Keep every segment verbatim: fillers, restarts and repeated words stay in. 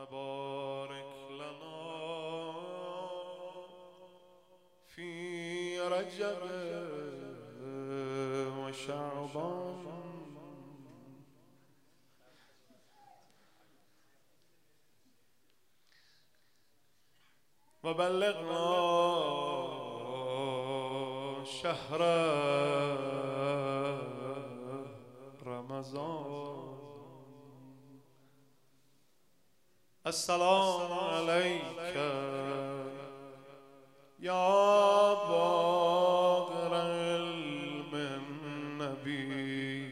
بارك لنا في رجب وشعبان وبلغنا شهر رمضان. السلام عليك يا باقر علم النبي،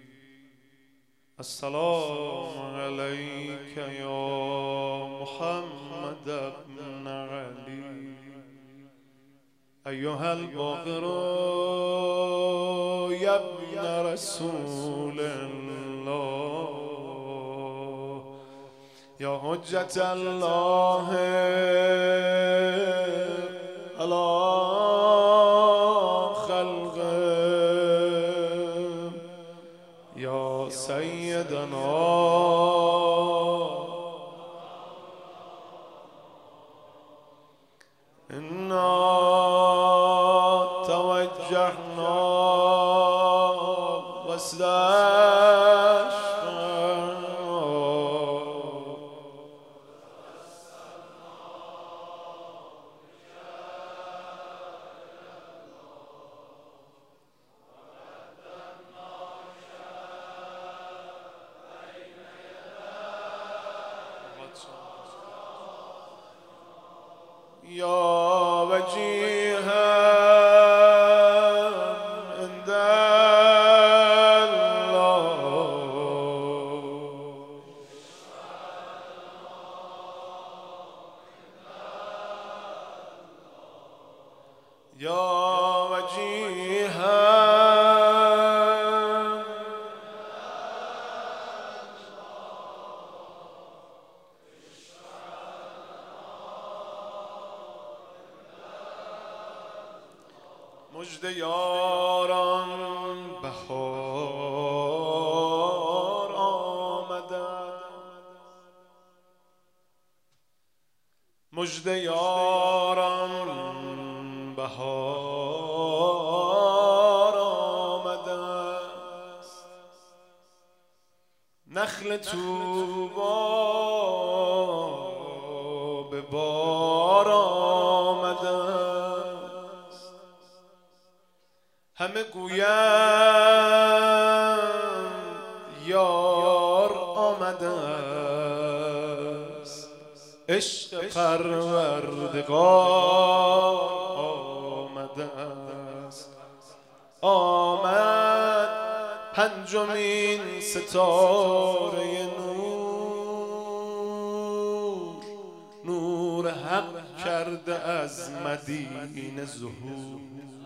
السلام عليك يا محمد بن علي، أيها الباقر يا ابن رسول الله، يا حجة الله على خلقه، يا سيدنا إنا توجهنا واستشفعنا يا وجيها عند الله، يا وجيها مژده یاران بهار آمده، مژده یاران بهار آمده، نخل طوبی به بار آمده، همه گویند یار آمده است، عشق پروردگار آمده است، آمد پنجمین ستاره نور، نور حق کرده از مدینه ظهور،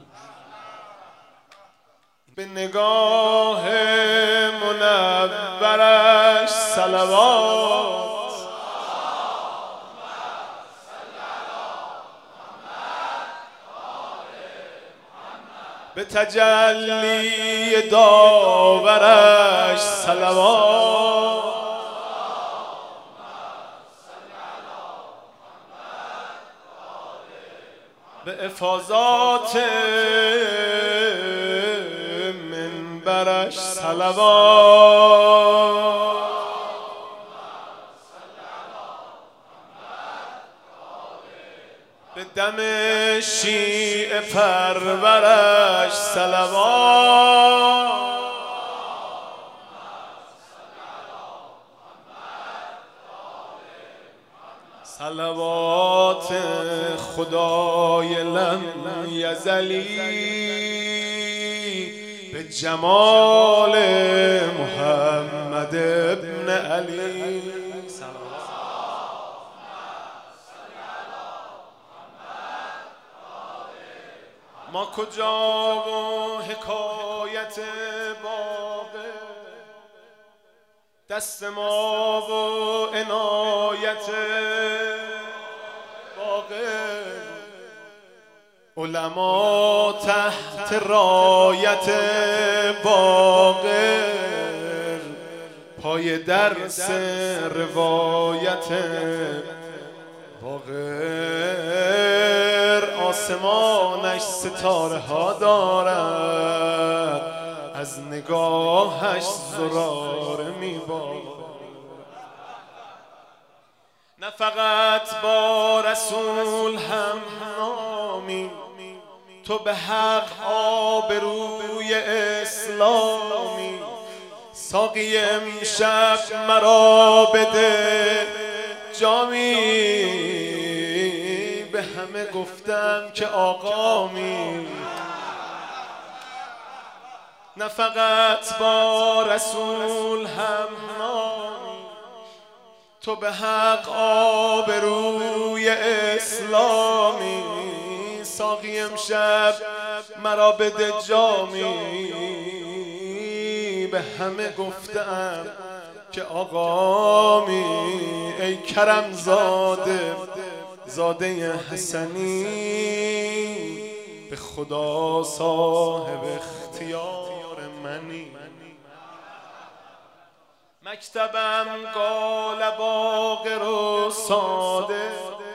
به نگاه منورش صلوات، به تجلی داورش صلوات، به افاضات منبرش صلوات، به دم شیعه پرورش صلوات، صلوات خدای لم یزلی به جمال محمد ابن علی، ما کجا و حکایت باغ دست ما و عنایت باغ، علما تحت رایت باغ، پای درس روایت باقر، آسمانش ستاره ها دارد، از نگاهش زراره میبارد. نه فقط با رسول هم نامی، تو به حق آبروی اسلامی. ساقی امشب مرا بده جامی، به همه گفتم که آقامی. نه فقط با رسول هم نامی، تو به حق آبروی اسلامی. ساقی امشب مرا بده جامی، به همه گفتم که آقامی. ای کرم زاده زاده حسنی، به خدا صاحب اختیار منی. مکتبم قال باقر و ساده،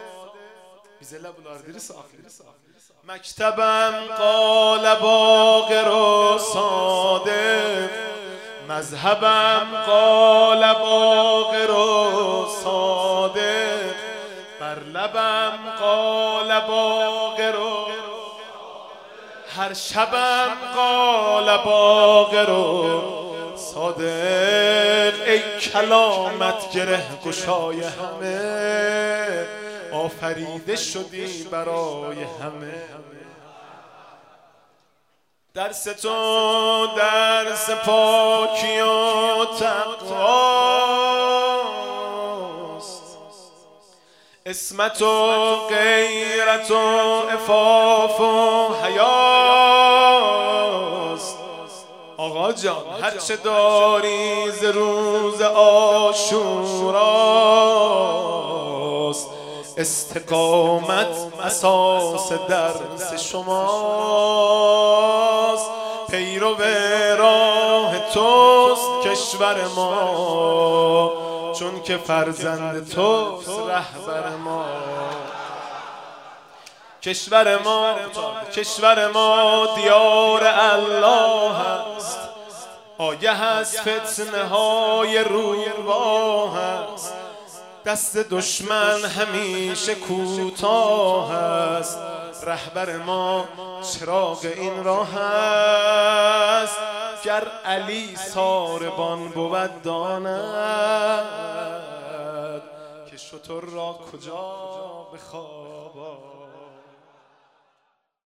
مکتبم قال باقر و صادق، مذهبم قال باقر و صادق، بر لبم قال باقر و هر شبم قال باقر و صادق. ای کلامت گره گشای همه، آفریده شدی برای همه. درس تو درس پاکی و تقواست، عصمت و غیرت و عفاف و حیاست. آقا جان هرچه داری ز روز عاشوراست، استقامت اساس درس شماست. پیرو راه توست کشور ما، چون که فرزند توست رهبر ما. کشور ما کشور ما دیار الله است، آگه از فتنه های روباه است. دست دشمن همیشه کوتاه است، رهبر ما چراغ این راه است. گر علی ساربان بود داند، که شتر را کجا بخوابد.